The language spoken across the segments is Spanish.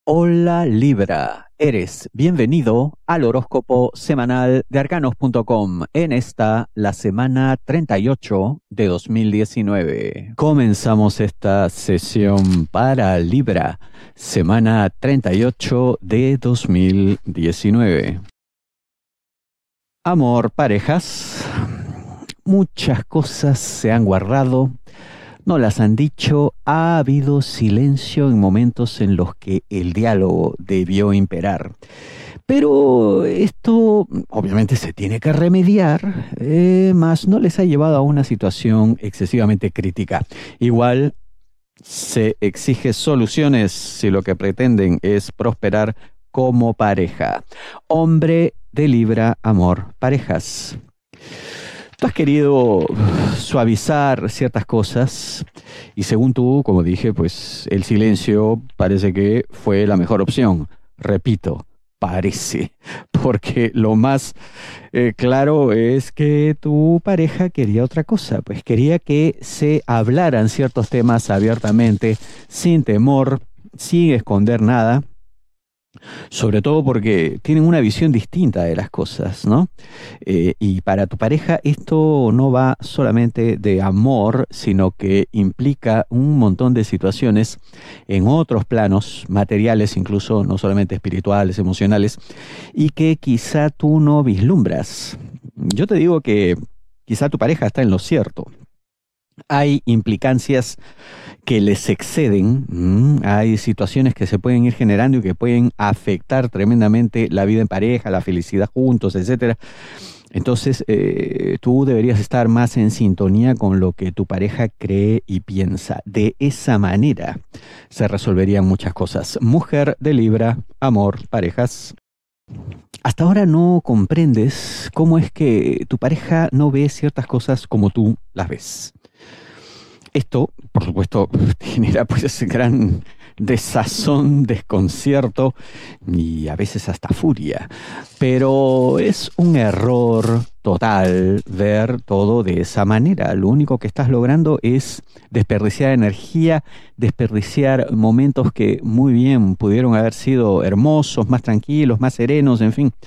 Hola Libra, eres bienvenido al horóscopo semanal de arcanos.com en la semana 38 de 2019. Comenzamos esta sesión para Libra, semana 38 de 2019. Amor, parejas, muchas cosas se han guardado. No las han dicho, ha habido silencio en momentos en los que el diálogo debió imperar. Pero esto obviamente se tiene que remediar, mas no les ha llevado a una situación excesivamente crítica. Igual se exige soluciones si lo que pretenden es prosperar como pareja. Hombre de Libra, amor, parejas. Tú has querido suavizar ciertas cosas y según tú, como dije, pues el silencio parece que fue la mejor opción. Repito, parece, porque lo más claro es que tu pareja quería otra cosa, pues quería que se hablaran ciertos temas abiertamente, sin temor, sin esconder nada. Sobre todo porque tienen una visión distinta de las cosas, ¿no? Y para tu pareja esto no va solamente de amor, sino que implica un montón de situaciones en otros planos, materiales incluso, no solamente espirituales, emocionales, y que quizá tú no vislumbras. Yo te digo que quizá tu pareja está en lo cierto. Hay implicancias que les exceden, hay situaciones que se pueden ir generando y que pueden afectar tremendamente la vida en pareja, la felicidad juntos, etcétera. Entonces, tú deberías estar más en sintonía con lo que tu pareja cree y piensa. De esa manera se resolverían muchas cosas. Mujer de Libra, amor, parejas. Hasta ahora no comprendes cómo es que tu pareja no ve ciertas cosas como tú las ves. Esto, por supuesto, genera pues gran desazón, desconcierto y a veces hasta furia. Pero es un error total ver todo de esa manera. Lo único que estás logrando es desperdiciar energía, desperdiciar momentos que muy bien pudieron haber sido hermosos, más tranquilos, más serenos, en fin.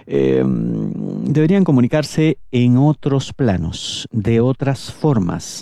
Deberían comunicarse en otros planos, de otras formas.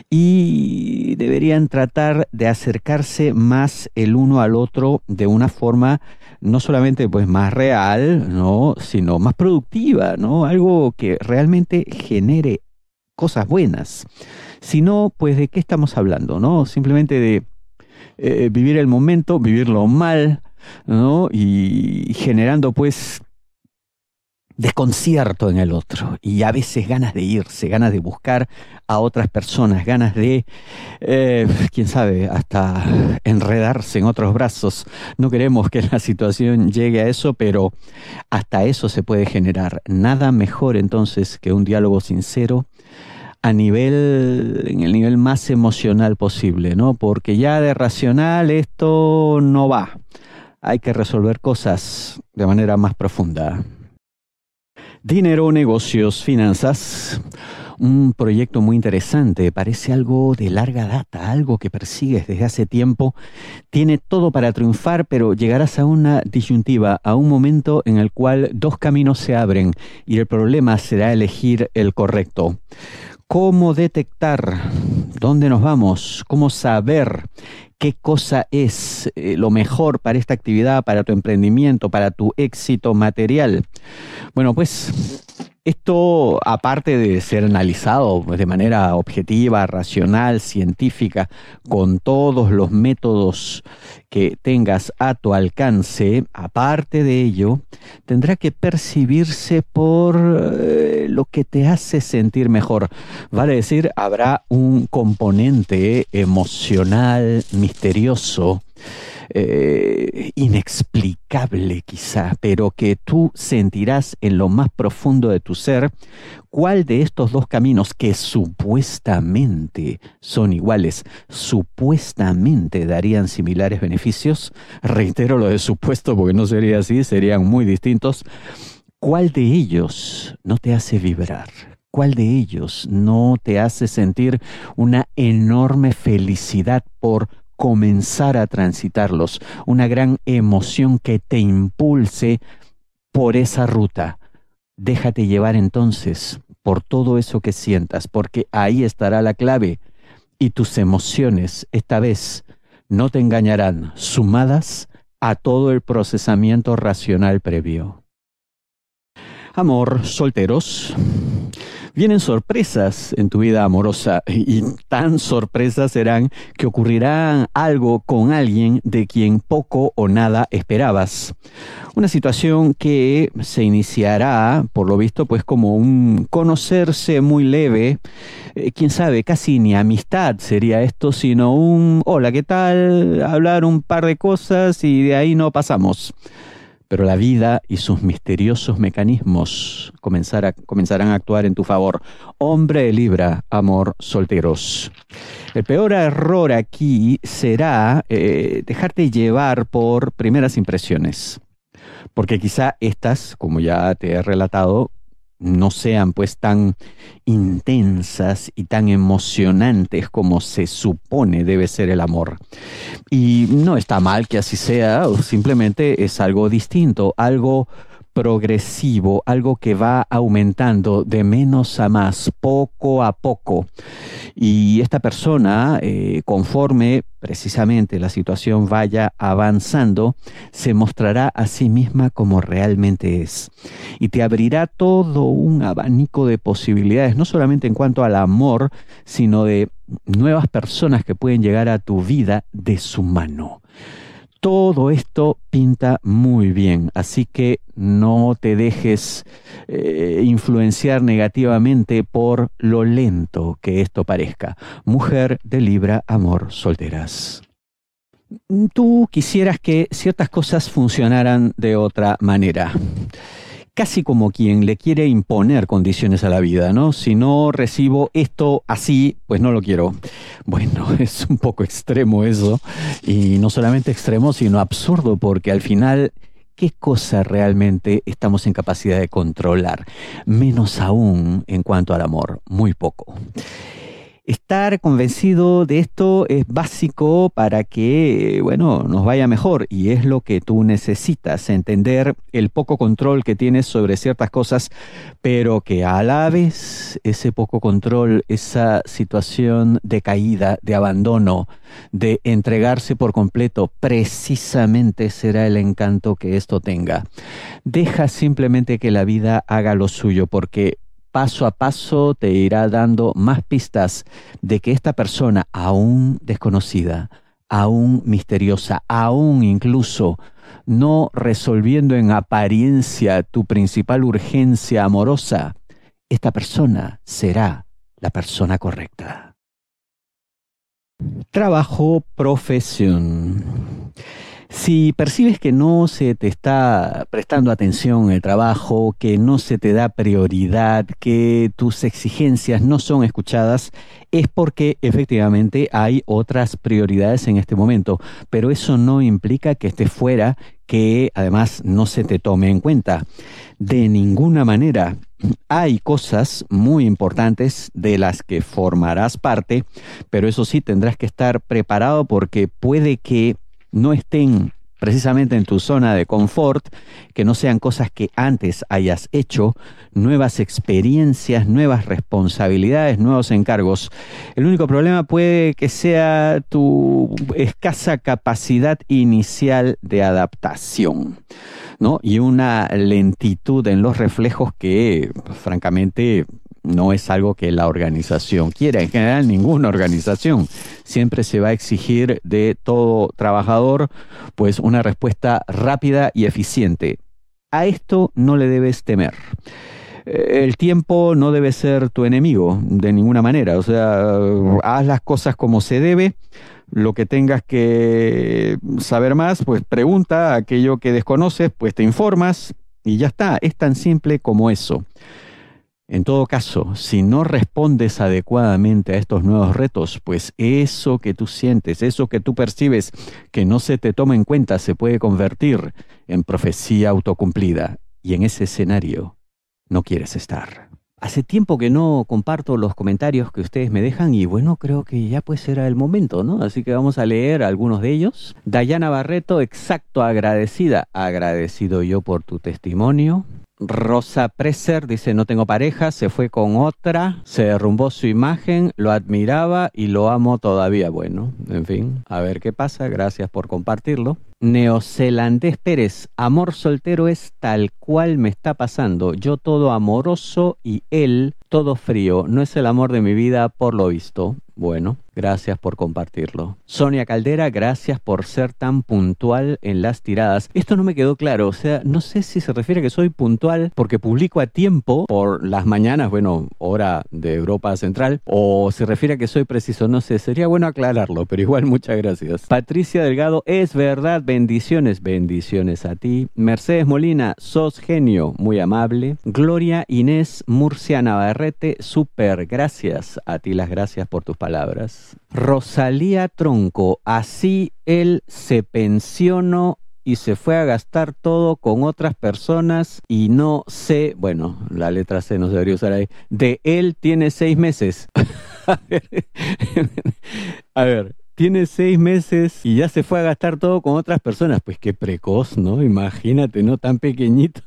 Y deberían tratar de acercarse más el uno al otro de una forma no solamente pues más real, ¿no? Sino más productiva, ¿no? Algo que realmente genere cosas buenas. Si no, pues ¿de qué estamos hablando, no? Simplemente de vivir el momento, vivirlo mal, ¿no? Y generando pues desconcierto en el otro y a veces ganas de irse, ganas de buscar a otras personas, ganas de, quién sabe, hasta enredarse en otros brazos. No queremos que la situación llegue a eso, pero hasta eso se puede generar. Nada mejor entonces que un diálogo sincero en el nivel más emocional posible, ¿no? Porque ya de racional esto no va. Hay que resolver cosas de manera más profunda. Dinero, negocios, finanzas, un proyecto muy interesante, parece algo de larga data, algo que persigues desde hace tiempo, tiene todo para triunfar, pero llegarás a una disyuntiva, a un momento en el cual dos caminos se abren y el problema será elegir el correcto. ¿Cómo detectar dónde nos vamos? ¿Cómo saber qué cosa es lo mejor para esta actividad, para tu emprendimiento, para tu éxito material? Bueno, pues esto, aparte de ser analizado de manera objetiva, racional, científica, con todos los métodos que tengas a tu alcance, aparte de ello, tendrá que percibirse por lo que te hace sentir mejor. Vale decir, habrá un componente emocional, misterioso, inexplicable quizá, pero que tú sentirás en lo más profundo de tu ser cuál de estos dos caminos que supuestamente son iguales, supuestamente darían similares beneficios. Reitero lo de supuesto porque no sería así, serían muy distintos. ¿Cuál de ellos no te hace vibrar? ¿Cuál de ellos no te hace sentir una enorme felicidad por comenzar a transitarlos, una gran emoción que te impulse por esa ruta. Déjate llevar entonces por todo eso que sientas, porque ahí estará la clave y tus emociones esta vez no te engañarán, sumadas a todo el procesamiento racional previo. Amor, solteros. Vienen sorpresas en tu vida amorosa y tan sorpresas serán que ocurrirá algo con alguien de quien poco o nada esperabas. Una situación que se iniciará, por lo visto, pues como un conocerse muy leve. Quién sabe, casi ni amistad sería esto, sino un hola, ¿qué tal? Hablar un par de cosas y de ahí no pasamos. Pero la vida y sus misteriosos mecanismos comenzarán a actuar en tu favor. Hombre de Libra, amor, solteros. El peor error aquí será dejarte llevar por primeras impresiones. Porque quizá estas, como ya te he relatado, no sean pues tan intensas y tan emocionantes como se supone debe ser el amor. Y no está mal que así sea, simplemente es algo distinto, algo progresivo, algo que va aumentando de menos a más, poco a poco. Y esta persona, conforme precisamente la situación vaya avanzando, se mostrará a sí misma como realmente es. Y te abrirá todo un abanico de posibilidades, no solamente en cuanto al amor, sino de nuevas personas que pueden llegar a tu vida de su mano. Todo esto pinta muy bien, así que no te dejes influenciar negativamente por lo lento que esto parezca. Mujer de Libra, amor, solteras. Tú quisieras que ciertas cosas funcionaran de otra manera. Casi como quien le quiere imponer condiciones a la vida, ¿no? Si no recibo esto así, pues no lo quiero. Bueno, es un poco extremo eso, y no solamente extremo, sino absurdo, porque al final, ¿qué cosa realmente estamos en capacidad de controlar? Menos aún en cuanto al amor, muy poco. Estar convencido de esto es básico para que, bueno, nos vaya mejor, y es lo que tú necesitas, entender el poco control que tienes sobre ciertas cosas, pero que a la vez ese poco control, esa situación de caída, de abandono, de entregarse por completo, precisamente será el encanto que esto tenga. Deja simplemente que la vida haga lo suyo, porque paso a paso te irá dando más pistas de que esta persona, aún desconocida, aún misteriosa, aún incluso no resolviendo en apariencia tu principal urgencia amorosa, esta persona será la persona correcta. Trabajo, profesión. Si percibes que no se te está prestando atención en el trabajo, que no se te da prioridad, que tus exigencias no son escuchadas, es porque efectivamente hay otras prioridades en este momento, pero eso no implica que estés fuera, que además no se te tome en cuenta. De ninguna manera. Hay cosas muy importantes de las que formarás parte, pero eso sí tendrás que estar preparado, porque puede que no estén precisamente en tu zona de confort, que no sean cosas que antes hayas hecho, nuevas experiencias, nuevas responsabilidades, nuevos encargos. El único problema puede que sea tu escasa capacidad inicial de adaptación, ¿no? Y una lentitud en los reflejos que, francamente, no es algo que la organización quiera. En general, ninguna organización. Siempre se va a exigir de todo trabajador pues una respuesta rápida y eficiente. A esto no le debes temer. El tiempo no debe ser tu enemigo de ninguna manera. O sea, haz las cosas como se debe. Lo que tengas que saber más, pues pregunta. Aquello que desconoces, pues te informas y ya está. Es tan simple como eso. En todo caso, si no respondes adecuadamente a estos nuevos retos, pues eso que tú sientes, eso que tú percibes que no se te toma en cuenta, se puede convertir en profecía autocumplida. Y en ese escenario no quieres estar. Hace tiempo que no comparto los comentarios que ustedes me dejan y bueno, creo que ya pues era el momento, ¿no? Así que vamos a leer algunos de ellos. Dayana Barreto, exacto, agradecida. Agradecido yo por tu testimonio. Rosa Preser dice, no tengo pareja, se fue con otra, se derrumbó su imagen, lo admiraba y lo amo todavía. Bueno, en fin, a ver qué pasa, gracias por compartirlo. Neozelandés Pérez, amor soltero es tal cual me está pasando, yo todo amoroso y él todo frío, no es el amor de mi vida por lo visto. Bueno, gracias por compartirlo. Sonia Caldera, gracias por ser tan puntual en las tiradas. Esto no me quedó claro, o sea, no sé si se refiere a que soy puntual porque publico a tiempo por las mañanas, bueno, hora de Europa Central, o se refiere a que soy preciso, no sé, sería bueno aclararlo, pero igual muchas gracias. Patricia Delgado, es verdad, bendiciones, bendiciones a ti. Mercedes Molina, sos genio, muy amable. Gloria Inés Murcia Navarrete, súper, gracias a ti, las gracias por tus palabras. Rosalía Tronco, así él se pensionó y se fue a gastar todo con otras personas y no sé, bueno, la letra C no se debería usar ahí, de él tiene 6 meses. A ver, tiene 6 meses y ya se fue a gastar todo con otras personas. Pues qué precoz, ¿no? Imagínate, ¿no? Tan pequeñito.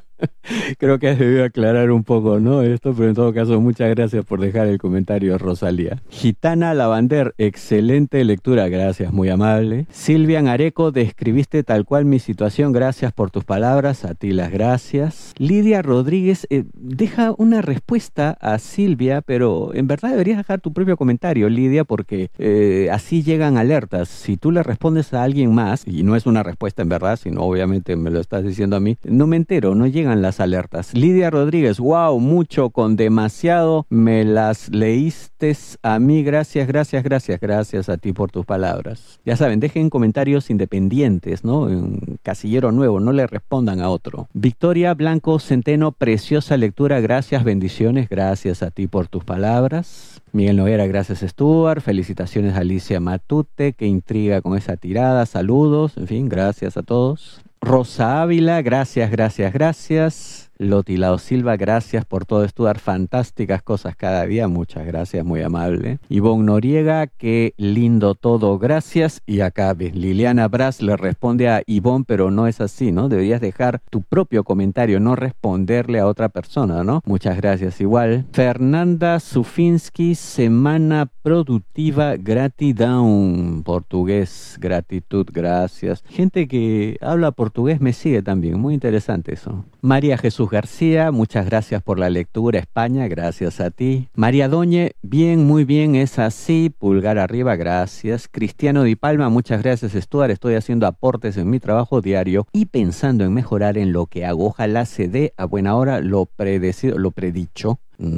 Creo que has debido aclarar un poco, ¿no? Esto, pero en todo caso, muchas gracias por dejar el comentario, Rosalía. Gitana Lavander, excelente lectura, gracias, muy amable. Silvia Areco, describiste tal cual mi situación, gracias por tus palabras, a ti las gracias. Lidia Rodríguez, deja una respuesta a Silvia, pero en verdad deberías dejar tu propio comentario, Lidia, porque así llegan alertas. Si tú le respondes a alguien más, y no es una respuesta en verdad, sino obviamente me lo estás diciendo a mí, no me entero, no llegan las alertas. Lidia Rodríguez, wow, mucho con demasiado, me las leíste a mí, gracias, gracias, gracias, gracias a ti por tus palabras. Ya saben, dejen comentarios independientes, ¿no? En casillero nuevo, no le respondan a otro. Victoria Blanco Centeno, preciosa lectura, gracias, bendiciones, gracias a ti por tus palabras. Miguel Noguera, gracias Stuart, felicitaciones a Alicia Matute, que intriga con esa tirada, saludos, en fin, gracias a todos. Rosa Ávila, gracias, gracias, gracias. Lotilao Silva, gracias por todo, Stuart, fantásticas cosas cada día, muchas gracias, muy amable. Ivonne Noriega, qué lindo todo, gracias. Y acá Liliana Braz le responde a Ivonne, pero no es así, ¿no? Deberías dejar tu propio comentario, no responderle a otra persona, ¿no? Muchas gracias igual. Fernanda Sufinski, semana productiva, gratidown, portugués, gratitud, gracias. Gente que habla portugués me sigue también, muy interesante eso. María Jesús García, muchas gracias por la lectura, España, gracias a ti. María Doñe, bien, muy bien, es así, pulgar arriba, gracias. Cristiano Di Palma, muchas gracias Stuart, estoy haciendo aportes en mi trabajo diario y pensando en mejorar en lo que hago, ojalá se dé a buena hora lo predicho.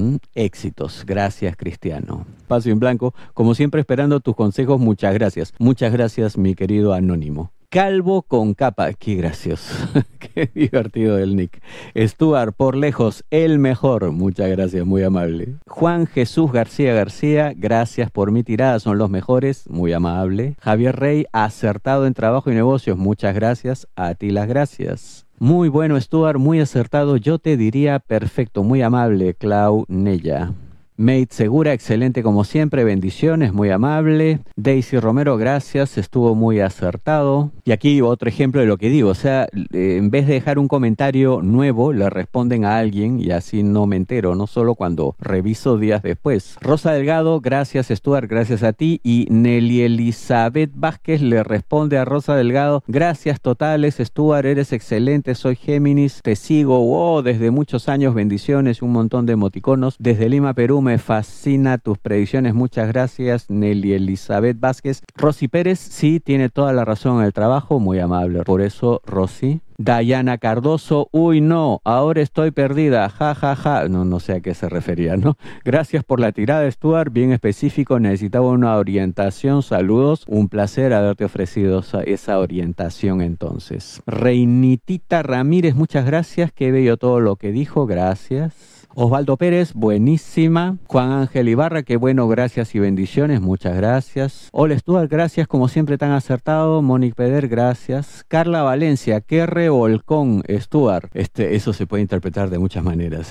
Éxitos, gracias Cristiano. Espacio en blanco, como siempre esperando tus consejos, muchas gracias mi querido anónimo. Calvo con capa, qué gracioso, qué divertido el nick. Stuart, por lejos, el mejor, muchas gracias, muy amable. Juan Jesús García, gracias por mi tirada, son los mejores, muy amable. Javier Rey, acertado en trabajo y negocios, muchas gracias, a ti las gracias. Muy bueno Stuart, muy acertado, yo te diría perfecto, muy amable, Clau Nella. Mate Segura, excelente como siempre, bendiciones, muy amable. Daisy Romero, gracias, estuvo muy acertado. Y aquí otro ejemplo de lo que digo, o sea, en vez de dejar un comentario nuevo, le responden a alguien y así no me entero, no solo cuando reviso días después. Rosa Delgado, gracias Stuart, gracias a ti. Y Nelly Elizabeth Vázquez le responde a Rosa Delgado, gracias totales Stuart, eres excelente, soy Géminis, te sigo, wow, desde muchos años, bendiciones, un montón de emoticonos. Desde Lima, Perú, me fascina tus predicciones, muchas gracias Nelly Elizabeth Vázquez. Rosy Pérez, sí, tiene toda la razón en el trabajo, muy amable, por eso Rosy. Dayana Cardoso, uy no, ahora estoy perdida, ja ja ja, no sé a qué se refería, ¿no? Gracias por la tirada Stuart, bien específico, necesitaba una orientación, saludos, un placer haberte ofrecido esa orientación entonces. Reinitita Ramírez, muchas gracias, qué bello todo lo que dijo, gracias. Osvaldo Pérez, buenísima. Juan Ángel Ibarra, qué bueno, gracias y bendiciones, muchas gracias. Hola Stuart, gracias, como siempre tan acertado. Mónica Peder, gracias. Carla Valencia, qué revolcón Stuart. Eso se puede interpretar de muchas maneras, ¿eh?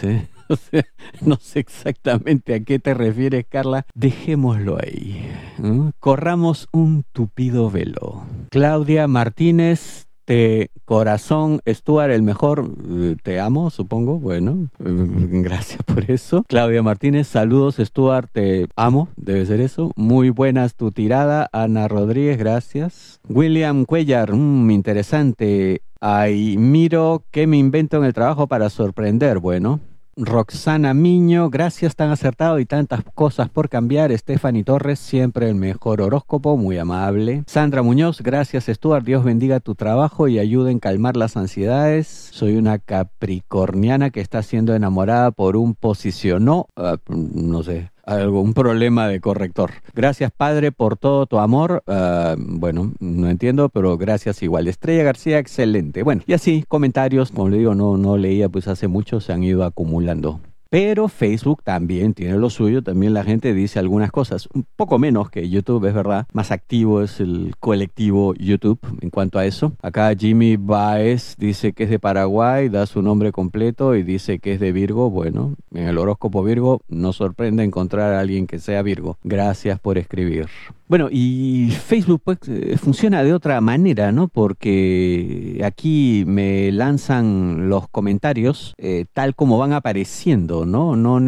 O sea, no sé exactamente a qué te refieres, Carla. Dejémoslo ahí. Corramos un tupido velo. Claudia Martínez, corazón, Stuart, el mejor. Te amo, supongo. Bueno, gracias por eso. Claudia Martínez, saludos, Stuart, te amo. Debe ser eso. Muy buenas tu tirada. Ana Rodríguez, gracias. William Cuellar, interesante. Ay, miro qué me invento en el trabajo para sorprender. Bueno. Roxana Miño, gracias, tan acertado y tantas cosas por cambiar. Stephanie Torres, siempre el mejor horóscopo, muy amable. Sandra Muñoz, gracias Stuart, Dios bendiga tu trabajo y ayude en calmar las ansiedades. Soy una capricorniana que está siendo enamorada por un posicionó, no sé, algún problema de corrector. Gracias, padre, por todo tu amor. Bueno, no entiendo, pero gracias igual. Estrella García, excelente. Bueno, y así, comentarios, como le digo, no leía pues hace mucho, se han ido acumulando. Pero Facebook también tiene lo suyo, también la gente dice algunas cosas, un poco menos que YouTube, es verdad, más activo es el colectivo YouTube en cuanto a eso. Acá Jimmy Baez dice que es de Paraguay, da su nombre completo y dice que es de Virgo. Bueno, en el horóscopo Virgo no sorprende encontrar a alguien que sea Virgo. Gracias por escribir. Bueno, y Facebook pues funciona de otra manera, ¿no? Porque aquí me lanzan los comentarios tal como van apareciendo, ¿no? No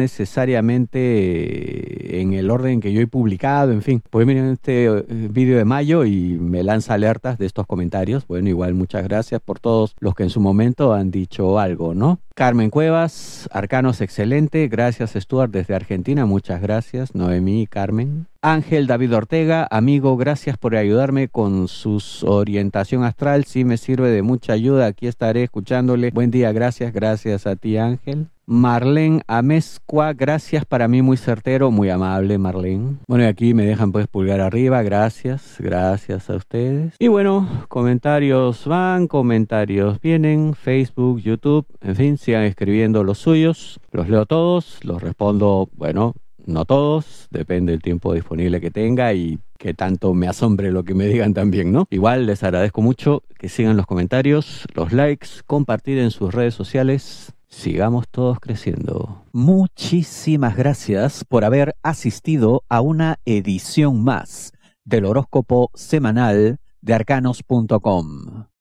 necesariamente en el orden que yo he publicado, en fin. Pues miren este vídeo de mayo y me lanza alertas de estos comentarios. Bueno, igual muchas gracias por todos los que en su momento han dicho algo, ¿no? Carmen Cuevas, Arcanos excelente, gracias Stuart desde Argentina, muchas gracias, Noemí y Carmen. Ángel David Ortega, amigo, gracias por ayudarme con su orientación astral, sí me sirve de mucha ayuda, aquí estaré escuchándole. Buen día, gracias a ti Ángel. Marlene Amezcua, gracias, para mí muy certero, muy amable Marlene. Bueno, y aquí me dejan pues pulgar arriba, gracias a ustedes. Y bueno, comentarios van, comentarios vienen, Facebook, YouTube, en fin, sigan escribiendo los suyos, los leo todos, los respondo, bueno, no todos, depende del tiempo disponible que tenga y que tanto me asombre lo que me digan también, ¿no? Igual les agradezco mucho que sigan los comentarios, los likes, compartir en sus redes sociales. Sigamos todos creciendo. Muchísimas gracias por haber asistido a una edición más del horóscopo semanal de arcanos.com.